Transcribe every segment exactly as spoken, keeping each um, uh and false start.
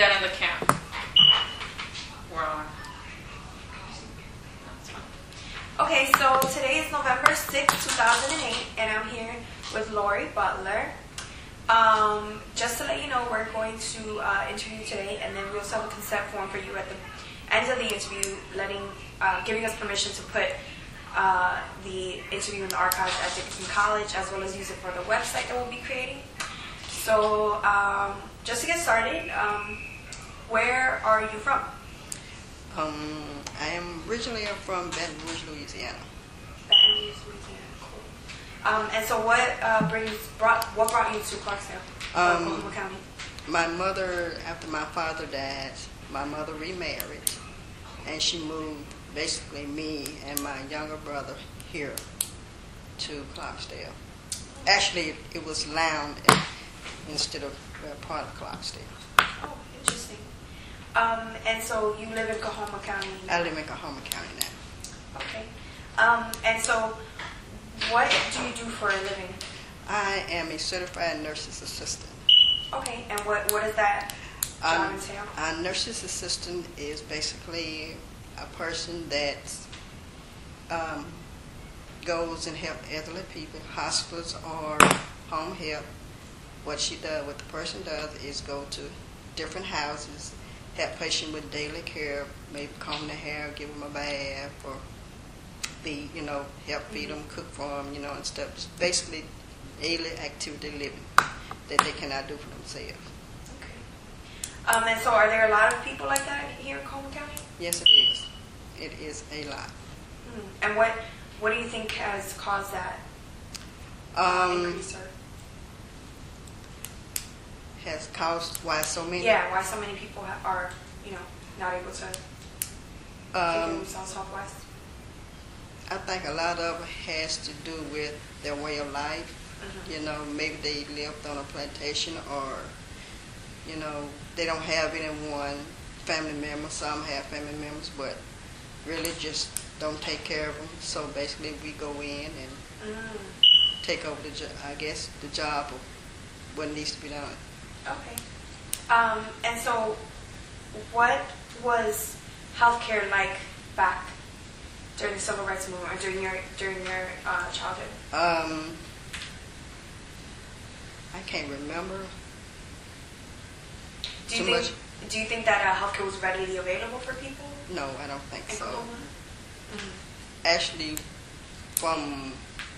that in the camp. We're on. Okay, so today is November sixth, two thousand eight, and I'm here with Lori Butler. Um, just to let you know, we're going to uh, interview you today, and then we also have a consent form for you at the end of the interview, letting, uh, giving us permission to put uh, the interview in the archives at Dickinson College, as well as use it for the website that we'll be creating. So, um, just to get started, um, where are you from? Um, I am originally from Baton Rouge, Louisiana. Baton Rouge, Louisiana. Cool. Um, and so, what uh, brings brought what brought you to Clarksdale, Um, Oklahoma County? My mother, after my father died, my mother remarried, and she moved basically me and my younger brother here to Clarksdale. Actually, it was Lowndes instead of uh, part of Clarksdale. Oh, interesting. Um, and so you live in Coahoma County now? I live in Coahoma County now. Okay. Um, and so what do you do for a living? I am a certified nurse's assistant. Okay, and what, what does that job Um, entail? a nurse's assistant is basically a person that um, goes and help elderly people, hospitals or home help. What she does, what the person does, is go to different houses, help patient with daily care, maybe comb their hair, give them a bath, or be, you know, help feed them, cook for them, you know, and stuff. Just basically daily activity living that they cannot do for themselves. Okay. Um, and so are there a lot of people like that here in Coahoma County? Yes, it is. It is a lot. Mm. And what what do you think has caused that Um, increase? Or, has caused why so many. yeah, why so many people ha- are, you know, not able to take care of Um, themselves health-wise? I think a lot of it has to do with their way of life. Mm-hmm. You know, maybe they lived on a plantation, or, you know, they don't have anyone, family members. Some have family members, but really just don't take care of them. So basically we go in and Mm. take over the, jo- I guess, the job of what needs to be done. Okay. Um, and so, what was healthcare like back during the civil rights movement, or during your during your uh, childhood? Um, I can't remember Do you too think much. Do you think that uh, healthcare was readily available for people No, I don't think in so. Oklahoma? Mhm. Actually, from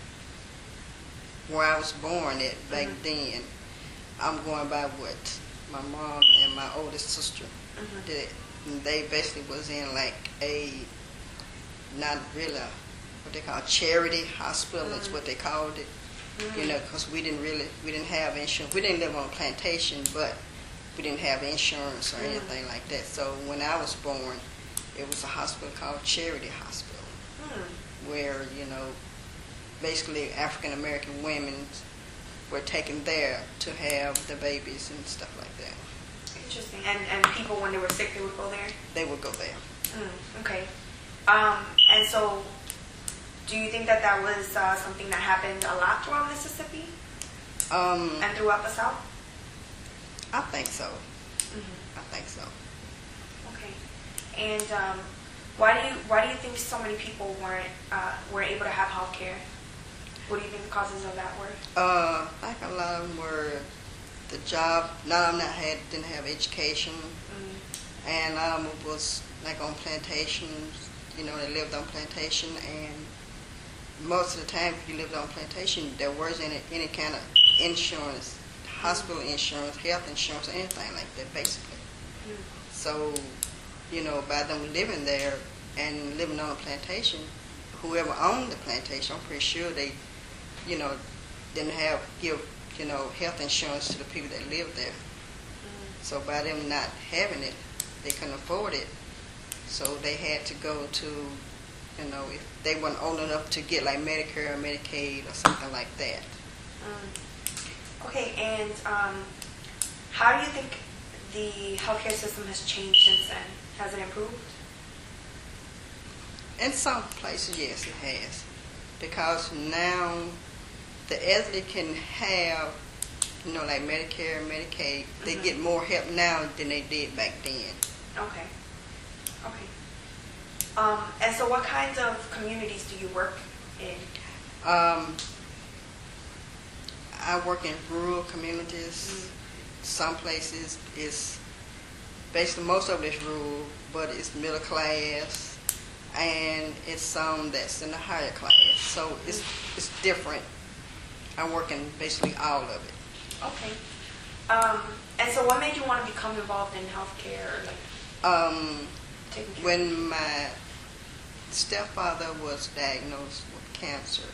where I was born at back Mhm. then, I'm going by what my mom and my oldest sister Mhm. did. And they basically was in like a, not really a, what they call charity hospital, is Mhm. what they called it. Mhm. You know, because we didn't really, we didn't have insurance. We didn't live on a plantation, but we didn't have insurance or Mhm. anything like that. So when I was born, it was a hospital called Charity Hospital, Mm. where, you know, basically African American women were taken there to have the babies and stuff like that. Interesting. And and people, when they were sick, they would go there. They would go there. Mm. Okay. Um, and so, do you think that that was uh, something that happened a lot throughout Mississippi Um, and throughout the South? I think so. Mm-hmm. I think so. Okay. And um, why do you why do you think so many people weren't uh, weren't able to have health care? What do you think the causes of that were? Uh, I think a lot of them were the job. None of them that had didn't have education, Mm. and a lot of them was like on plantations. You know, they lived on plantation, and most of the time, if you lived on plantation, there wasn't any, any kind of insurance, hospital insurance, health insurance, or anything like that, basically. Mm. So, you know, by them living there and living on a plantation, whoever owned the plantation, I'm pretty sure they, you know, didn't have give, you know, health insurance to the people that lived there. Mm. So by them not having it, they couldn't afford it. So they had to go to, you know, if they weren't old enough to get like Medicare or Medicaid or something like that. Mm. Okay, and um, how do you think the healthcare system has changed since then? Has it improved? In some places, yes, it has. Because now the elderly can have you know, like Medicare and Medicaid, they Mhm. get more help now than they did back then. Okay. Okay. Um, and so what kinds of communities do you work in? Um, I work in rural communities. Mhm. Some places it's basically most of it is rural, but it's middle class, and it's some that's in the higher class. So it's it's different. I work in basically all of it. Okay. Um, and so what made you want to become involved in healthcare or like Um, taking care? when my stepfather was diagnosed with cancer,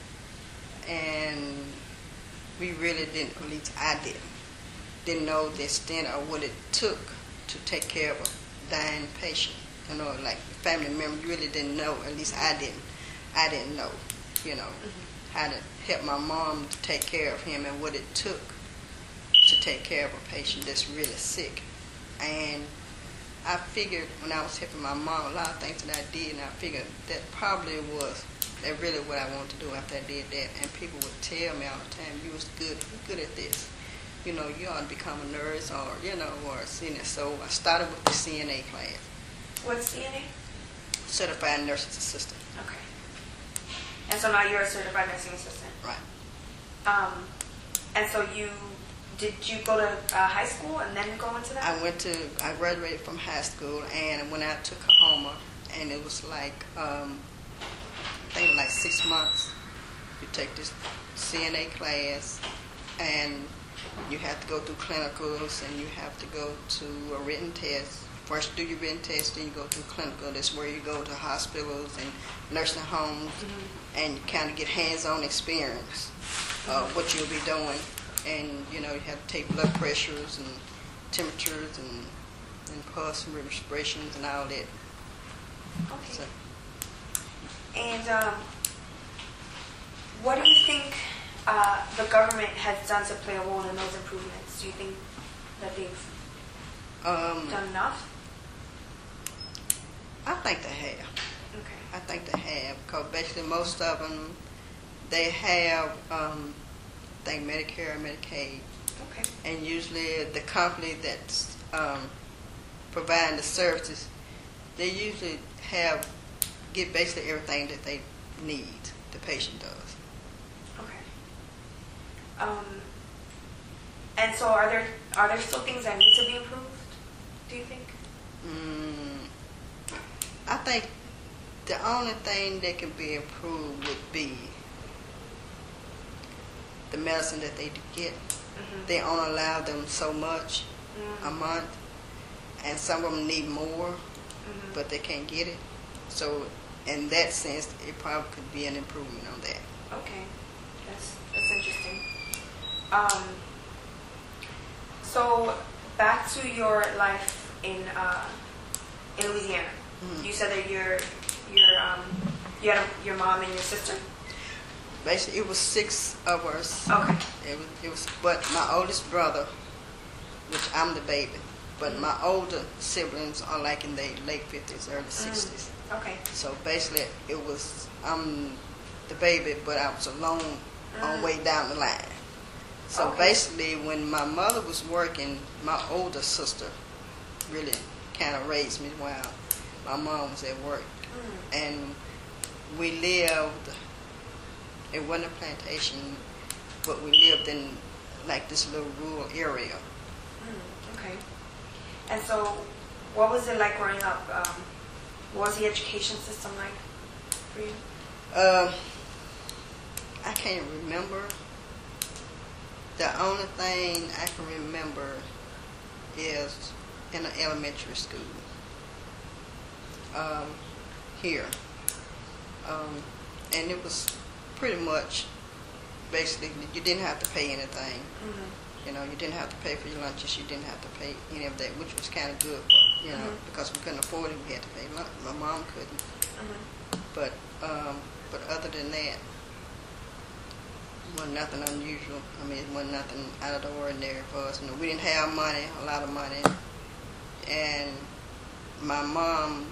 and we really didn't, at least I didn't, didn't know the extent of what it took to take care of a dying patient. You know, like family members really didn't know, at least I didn't. I didn't know, you know, Mhm. how to help my mom to take care of him and what it took to take care of a patient that's really sick. And I figured when I was helping my mom, a lot of things that I did, and I figured that probably was that really what I wanted to do after I did that. And people would tell me all the time, you was good, you're good at this. You know, you ought to become a nurse or, you know, or a C N A. So I started with the C N A class, What's C N A? Certified Nurse's Assistant. Okay. And so now you're a certified nursing assistant. Right. Um, and so you did you go to uh, high school and then go into that? I went to, I graduated from high school and went out to Kahoma, and it was like, um, I think like six months. You take this C N A class, and you have to go through clinicals, and you have to go to a written test. First do your written test, then you go through clinical. That's where you go to hospitals and nursing homes, Mhm. and you kind of get hands-on experience of what you'll be doing. And, you know, you have to take blood pressures and temperatures and, and pulse and respirations and all that. Okay. So, And um, what do you think uh, the government has done to play a role in those improvements? Do you think that they've um, done enough? I think they have. Okay. I think they have, because basically most of them, they have, um, I think Medicare and Medicaid, Okay. and usually the company that's um, providing the services, they usually have, get basically everything that they need, the patient does. Okay. Um, and so are there are there still things that need to be improved, do you think? Mm, I think the only thing that can be improved would be the medicine that they get. Mm-hmm. They only allow them so much a Mm-hmm. month, and some of them need more, Mm-hmm. but they can't get it. So in that sense, it probably could be an improvement on that. Okay, that's that's interesting. Um, so back to your life in uh, in Louisiana. Mhm. You said that your your um, you had a, your mom and your sister. Basically, it was six of us. Okay. It was, it was, but my oldest brother, which I'm the baby, but my older siblings are like in their late fifties, early sixties. Okay. So basically, it was I'm the baby, but I was alone on Mm. way down the line. So Okay. basically, when my mother was working, my older sister really kind of raised me while my mom was at work, Mm. and we lived. It wasn't a plantation, but we lived in like this little rural area. Mm. Okay. And so, what was it like growing up? Um, what was the education system like for you? Um, I can't remember. The only thing I can remember is in an elementary school um, here. Um, and it was pretty much basically you didn't have to pay anything. Mm-hmm. You know, you didn't have to pay for your lunches. You didn't have to pay any of that, which was kind of good, but, you know, Mhm. because we couldn't afford it, we had to pay lunch. My mom couldn't. Mm-hmm. But um, but other than that, it wasn't nothing unusual. I mean, it wasn't nothing out of the ordinary for us. You know, we didn't have money, a lot of money, and my mom,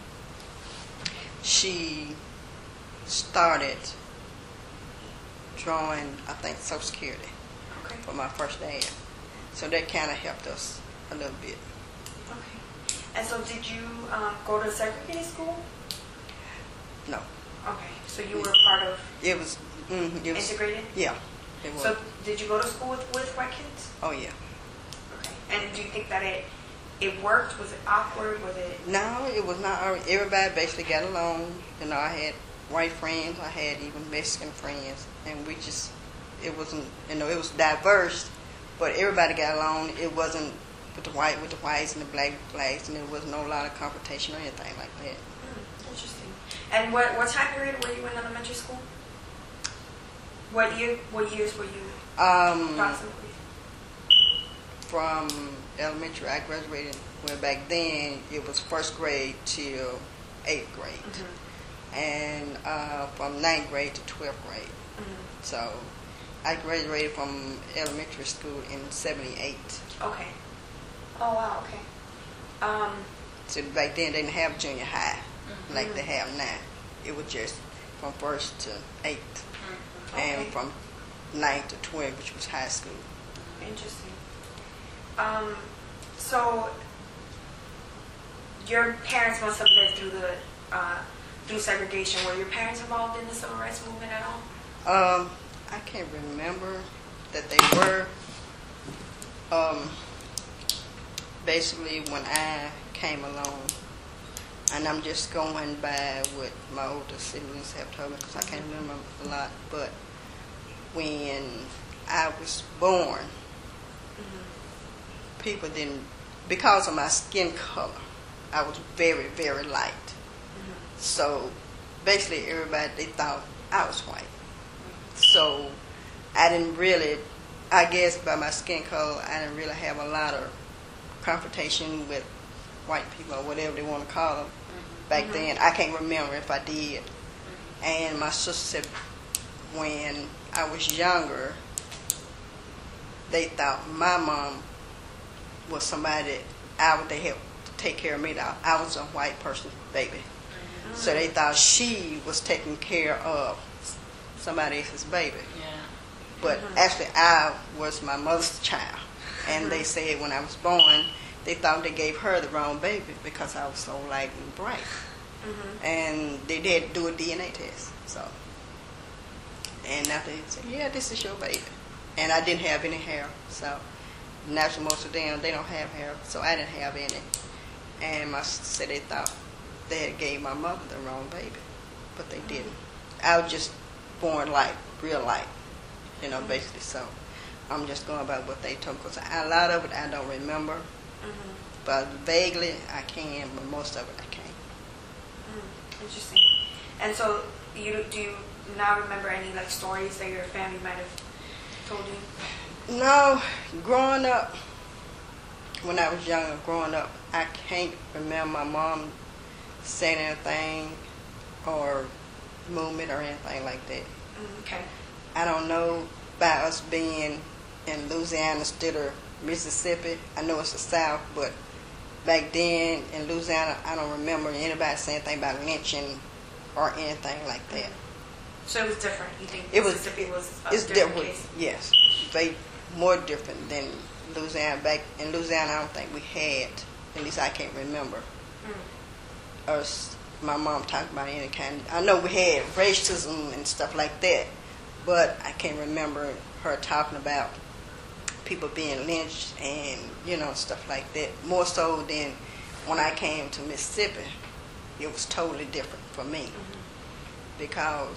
she started drawing, I think, Social Security. Okay. for my first dad. So that kind of helped us a little bit. Okay. And so did you um, go to segregated school? No. Okay. So you were part of It was, mm, it was integrated? Yeah. It was. So did you go to school with, with white kids? Oh, yeah. Okay. And do you think that it it worked? Was it awkward? Was it? No, it was not. Everybody basically got along. You know, I had white friends. I had even Mexican friends. And we just, it wasn't, you know, it was diverse, but everybody got along. It wasn't with the white, with the whites and the black with blacks, and there was no lot of confrontation or anything like that. Hmm, interesting. And what, what time period were you in elementary school? What year? What years were you Um, approximately? From elementary, I graduated, well, back then, it was first grade till eighth grade. Mm-hmm. And uh, from ninth grade to twelfth grade. Mm-hmm. So I graduated from elementary school in seventy-eight. Okay. Oh, wow, okay. Um, So back then, they didn't have junior high mm-hmm. like they have now. It was just from first to eighth. mm-hmm. And okay. from ninth to twelfth, which was high school. Interesting. Um, so your parents must have lived through the uh, through segregation. Were your parents involved in the civil rights movement at all? Um, I can't remember that they were. Um, basically, when I came along, and I'm just going by what my older siblings have told me because I can't remember a lot, but when I was born, Mm-hmm. people didn't, because of my skin color, I was very, very light. Mm-hmm. So basically everybody, they thought I was white. So I didn't really, I guess by my skin color, I didn't really have a lot of confrontation with white people or whatever they want to call them. Mm-hmm. Back Mhm. then, I can't remember if I did. And my sister said when I was younger, they thought my mom was somebody I would they help to take care of me. That I was a white person's baby. Mm-hmm. So they thought she was taking care of somebody else's baby. Yeah. But Mhm. actually, I was my mother's child. And they said when I was born, they thought they gave her the wrong baby because I was so light and bright. Mm-hmm. And they did do a D N A test. So, and after they said, yeah, this is your baby. And I didn't have any hair. So, naturally, most of them, they don't have hair. So I didn't have any. And my sister said they thought they had gave my mother the wrong baby. But they didn't. I was just born light, real light. You know, basically. So, I'm just going by what they told me. Because a lot of it I don't remember. Mm-hmm. But vaguely I can, but most of it I can't. Mm, interesting. And so, you do you now remember any like stories that your family might have told you? No, growing up, when I was younger, growing up, I can't remember my mom saying anything or movement or anything like that. Mm, okay. I don't know by us being in Louisiana instead of Mississippi. I know it's the South, but back then in Louisiana, I don't remember anybody saying anything about lynching or anything like that. So it was different. You think It was- Mississippi was a It's different different, case? yes. They more different than Louisiana. Back in Louisiana, I don't think we had. At least I can't remember. Mm. Us, my mom talked about any kind. I know we had racism and stuff like that, but I can't remember her talking about people being lynched and you know stuff like that. More so than when I came to Mississippi, it was totally different for me Mm-hmm. because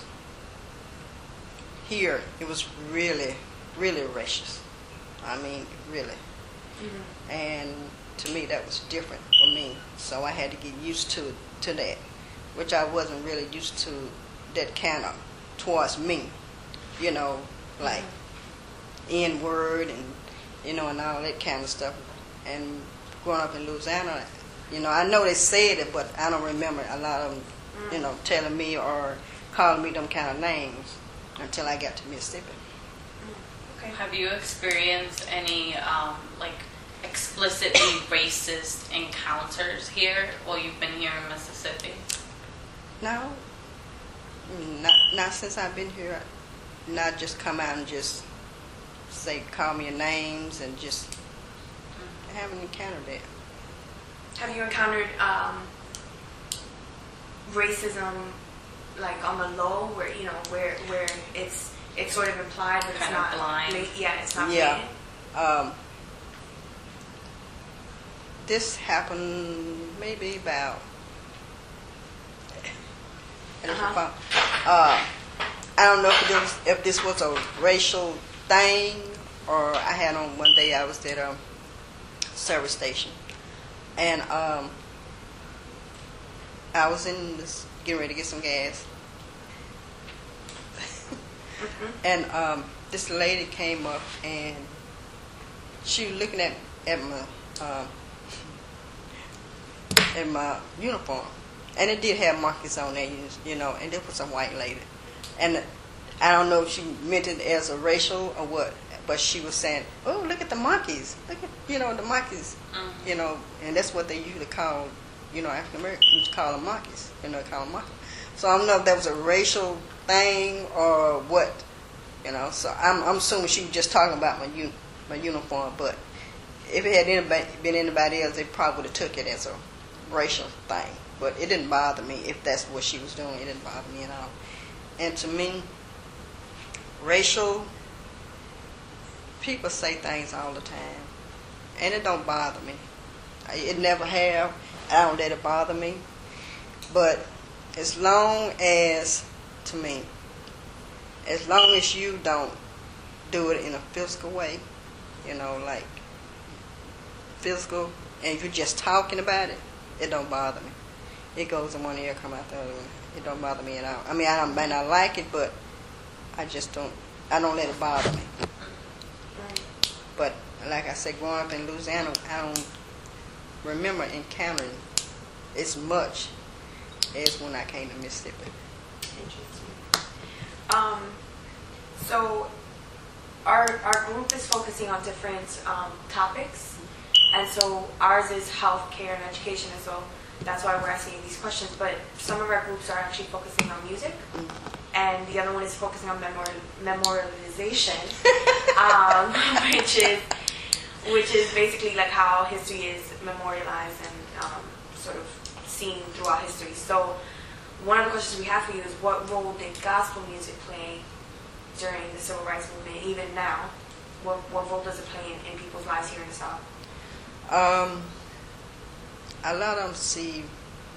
here it was really, really racist. I mean, really. Mm-hmm. And to me, that was different for me. So I had to get used to to that, which I wasn't really used to. That kind of towards me, you know, like N word and you know and all that kind of stuff. And growing up in Louisiana, you know, I know they said it, but I don't remember a lot of them, you know, telling me or calling me them kind of names until I got to Mississippi. Okay. Have you experienced any um, like explicitly racist encounters here while you've been here in Mississippi? No, not not since I've been here. Not just come out and just say, call me names, and just I haven't encountered that. Have you encountered um, racism, like on the low, where you know where where it's it's sort of implied, but it's Kind of not blind. bla- Yeah, it's not Yeah. blatant. Um, this happened maybe about. Uh-huh. Uh, I don't know if this, if this was a racial thing, or I had on one day I was at a service station, and um, I was in this getting ready to get some gas, Mhm. and um, this lady came up and she was looking at at my um, at my uniform, and it did have markings on there, you, you know, and it was a white lady, and I don't know if she meant it as a racial or what, but she was saying, "Oh, look at the monkeys! Look at you know the monkeys, Mhm. you know," and that's what they usually call, you know, African Americans used to call them monkeys, you know, call them monkeys. So I don't know if that was a racial thing or what, you know. So I'm I'm assuming she was just talking about my un, my uniform, but if it had anybody, been anybody else, they probably would have took it as a racial thing. But it didn't bother me if that's what she was doing. It didn't bother me at all. And to me, racial people say things all the time, and it don't bother me. It never have. I don't let it bother me. But as long as, to me, as long as you don't do it in a physical way, you know, like physical, and you're just talking about it, it don't bother me. It goes in one ear, come out the other one. It don't bother me at all. I mean, I don't, may not like it, but I just don't. I don't let it bother me. Right. But like I said, growing up in Louisiana, I don't remember encountering as much as when I came to Mississippi. Interesting. Um, so our our group is focusing on different um, topics, and so ours is healthcare and education, and so that's why we're asking these questions. But some of our groups are actually focusing on music, and the other one is focusing on memori- memorialization, um, which is which is basically like how history is memorialized and um, sort of seen throughout history. So one of the questions we have for you is, what role did gospel music play during the civil rights movement, even now? What, what role does it play in, in people's lives here in the South? Um, a lot of them see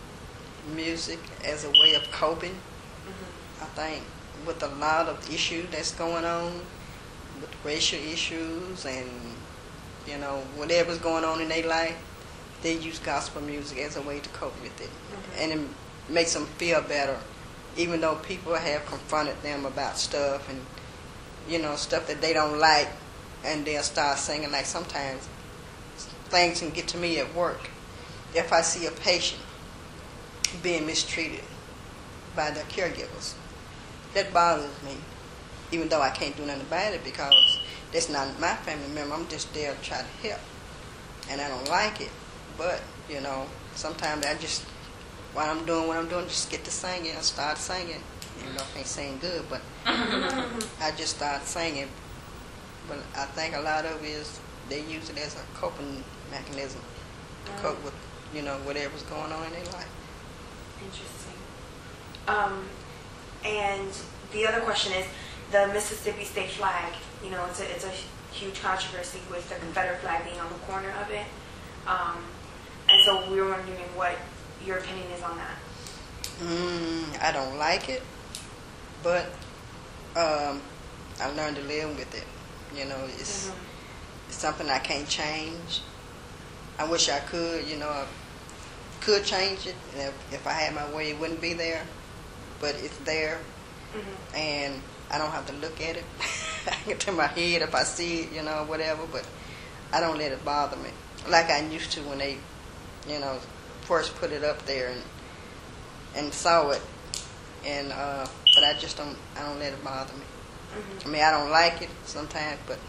music as a way of coping. Mm-hmm. I think with a lot of issues that's going on, with racial issues and, you know, whatever's going on in their life, they use gospel music as a way to cope with it. Mm-hmm. And it makes them feel better, even though people have confronted them about stuff and, you know, stuff that they don't like, and they'll start singing. Like sometimes things can get to me at work. If I see a patient being mistreated by their caregivers, that bothers me, even though I can't do nothing about it because that's not my family member. I'm just there to try to help, and I don't like it. But, you know, sometimes I just, while I'm doing what I'm doing, just get to singing and start singing. Even though I can't sing good, but I just start singing. But I think a lot of it is they use it as a coping mechanism to Mm. cope with, you know, whatever's going on in their life. Interesting. Um, and the other question is the Mississippi state flag. You know, it's a, it's a huge controversy with the Confederate flag being on the corner of it. Um, and so we were wondering what your opinion is on that. Mm, I don't like it, but um, I learned to live with it. You know, it's, Mm-hmm. it's something I can't change. I wish I could, you know, I could change it. And if, if I had my way, it wouldn't be there. But it's there, Mm-hmm. and I don't have to look at it. I can turn my head if I see it, you know, whatever, but I don't let it bother me. Like I used to when they, you know, first put it up there and and saw it. And uh, but I just don't, I don't let it bother me. Mm-hmm. I mean, I don't like it sometimes, but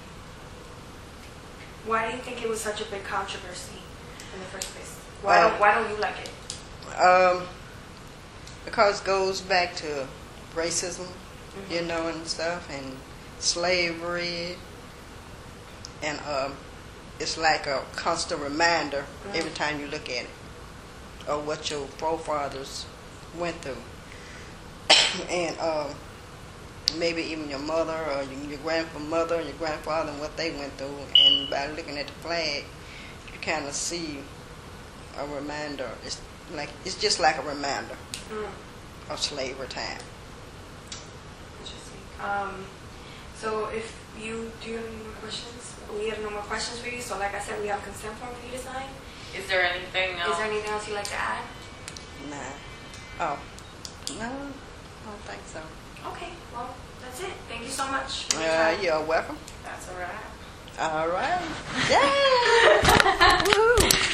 Why do you think it was such a big controversy in the first place? Why Well- don't Why don't you like it? um, because it goes back to racism, Mm-hmm. you know, and stuff, and slavery, and um, it's like a constant reminder every time you look at it of what your forefathers went through, and um, maybe even your mother or your grandmother and your grandfather and what they went through. And by looking at the flag, you kind of see a reminder. It's like it's just like a reminder Mm. of slavery time. Interesting. Um, so if you do you have any more questions? We have no more questions for you. So like I said, we have a consent form for you to sign. Is there anything else? Is there anything else you'd like to add? Nah. Oh, no, I don't think so. Okay, well, that's it. Thank you so much. for your Uh, time. you're welcome. That's a wrap. All right. Yeah. Woo.